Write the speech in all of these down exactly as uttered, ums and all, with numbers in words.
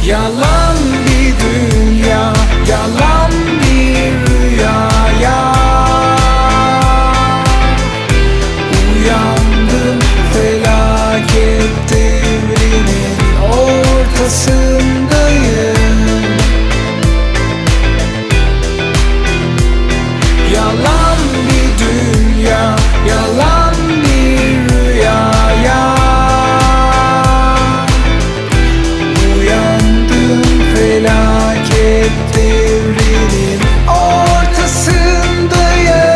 Yalan bir dünya, yalan bir rüyaya uyandım, felaket devrinin ortasındayım. Yalan bir dünya, yalan bir rüyaya uyandım, felaket devrinin ortasındayım.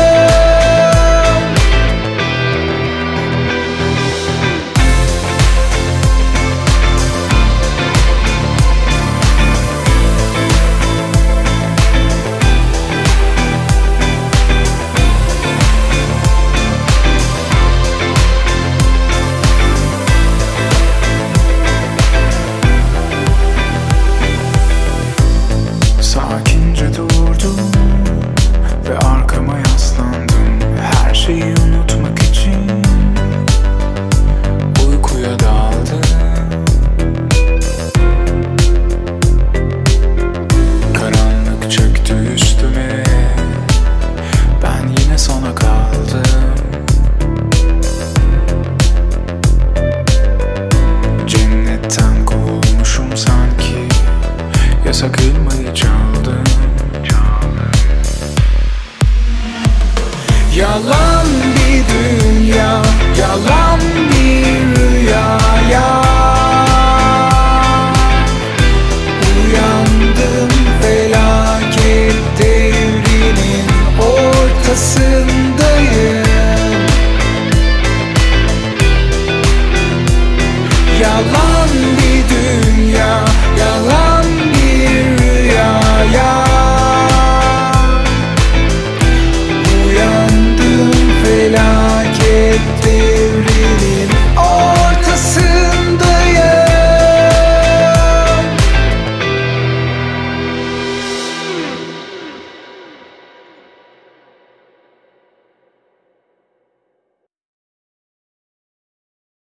Sakince durdum ve arkama yaslandım, her şeyi unutmak için uykuya daldım. Karanlık çöktü üstüme, ben yine sona kaldım. Cennetten kovulmuşum sanki, yasak